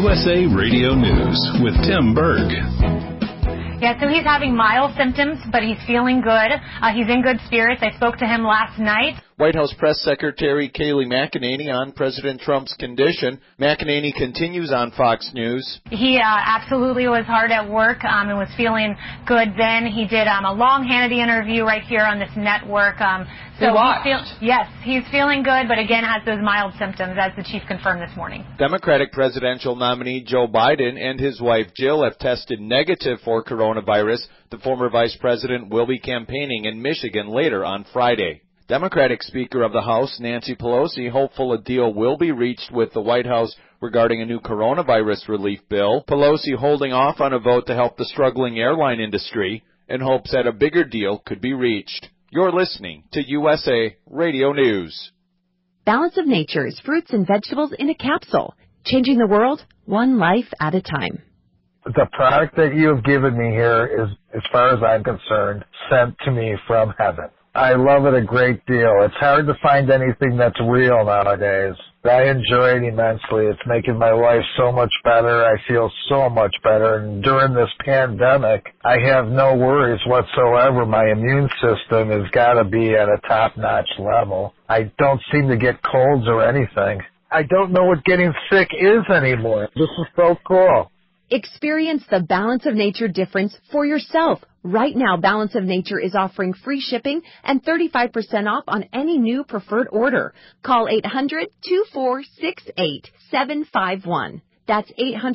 USA Radio News with Tim Berg. Yeah, so he's having mild symptoms, but he's feeling good. He's in good spirits. I spoke to him last night. White House Press Secretary Kayleigh McEnany on President Trump's condition. McEnany continues on Fox News. He absolutely was hard at work and was feeling good then. He did a long Hannity interview right here on this network. He's feeling good, but again has those mild symptoms, as the chief confirmed this morning. Democratic presidential nominee Joe Biden and his wife Jill have tested negative for coronavirus. The former vice president will be campaigning in Michigan later on Friday. Democratic Speaker of the House, Nancy Pelosi, hopeful a deal will be reached with the White House regarding a new coronavirus relief bill. Pelosi holding off on a vote to help the struggling airline industry and hopes that a bigger deal could be reached. You're listening to USA Radio News. Balance of Nature's fruits and vegetables in a capsule, changing the world one life at a time. The product that you have given me here is, as far as I'm concerned, sent to me from heaven. I love it a great deal. It's hard to find anything that's real nowadays. I enjoy it immensely. It's making my life so much better. I feel so much better. And during this pandemic, I have no worries whatsoever. My immune system has got to be at a top-notch level. I don't seem to get colds or anything. I don't know what getting sick is anymore. This is so cool. Experience the Balance of Nature difference for yourself. Right now, Balance of Nature is offering free shipping and 35% off on any new preferred order. Call 800-2468-751. That's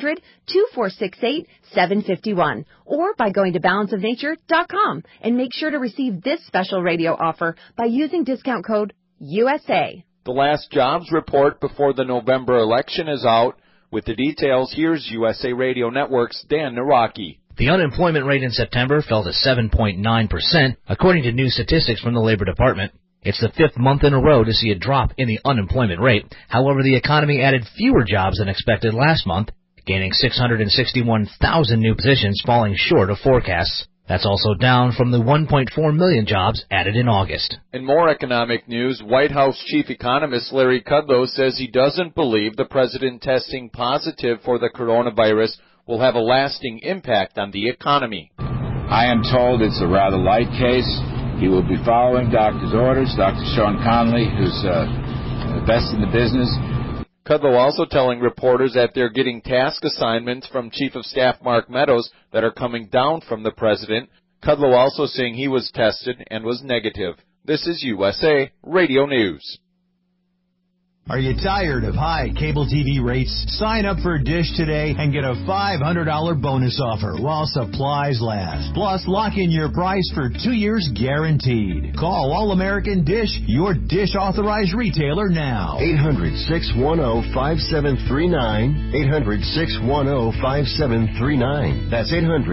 800-2468-751. Or by going to balanceofnature.com and make sure to receive this special radio offer by using discount code USA. The last jobs report before the November election is out. With the details, here's USA Radio Network's Dan Naraki. The unemployment rate in September fell to 7.9%, according to new statistics from the Labor Department. It's the fifth month in a row to see a drop in the unemployment rate. However, the economy added fewer jobs than expected last month, gaining 661,000 new positions, falling short of forecasts. That's also down from the 1.4 million jobs added in August. In more economic news, White House chief economist Larry Kudlow says he doesn't believe the president testing positive for the coronavirus will have a lasting impact on the economy. I am told it's a rather light case. He will be following doctor's orders. Dr. Sean Conley, who's the best in the business. Kudlow also telling reporters that they're getting task assignments from Chief of Staff Mark Meadows that are coming down from the president. Kudlow also saying he was tested and was negative. This is USA Radio News. Are you tired of high cable TV rates? Sign up for Dish today and get a $500 bonus offer while supplies last. Plus, lock in your price for 2 years guaranteed. Call All-American Dish, your Dish authorized retailer now. 800-610-5739. 800-610-5739. That's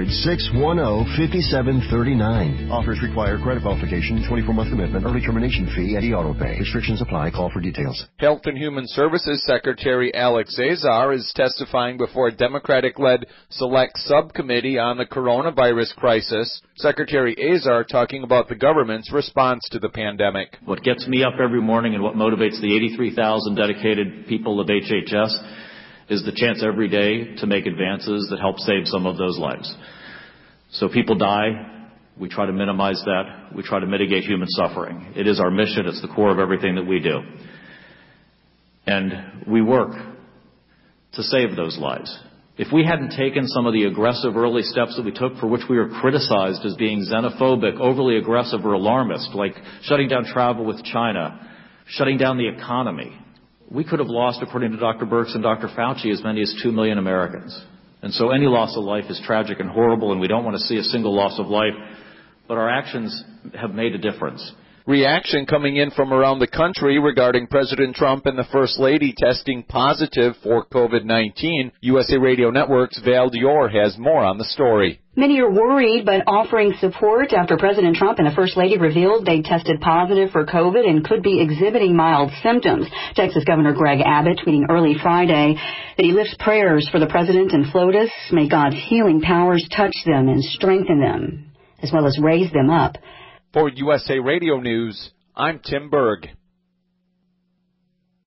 800-610-5739. Offers require credit verification, 24-month commitment, early termination fee, and auto pay. Restrictions apply. Call for details. Health and Human Services Secretary Alex Azar is testifying before a Democratic-led select subcommittee on the coronavirus crisis. Secretary Azar talking about the government's response to the pandemic. What gets me up every morning and what motivates the 83,000 dedicated people of HHS is the chance every day to make advances that help save some of those lives. So people die. We try to minimize that. We try to mitigate human suffering. It is our mission. It's the core of everything that we do. And we work to save those lives. If we hadn't taken some of the aggressive early steps that we took, for which we were criticized as being xenophobic, overly aggressive or alarmist, like shutting down travel with China, shutting down the economy, we could have lost, according to Dr. Birx and Dr. Fauci, as many as 2 million Americans. And so any loss of life is tragic and horrible, and we don't want to see a single loss of life. But our actions have made a difference. Reaction coming in from around the country regarding President Trump and the First Lady testing positive for COVID-19. USA Radio Network's Val Dior has more on the story. Many are worried, but offering support after President Trump and the First Lady revealed they tested positive for COVID and could be exhibiting mild symptoms. Texas Governor Greg Abbott tweeting early Friday that he lifts prayers for the president and FLOTUS. May God's healing powers touch them and strengthen them, as well as raise them up. For USA Radio News, I'm Tim Berg.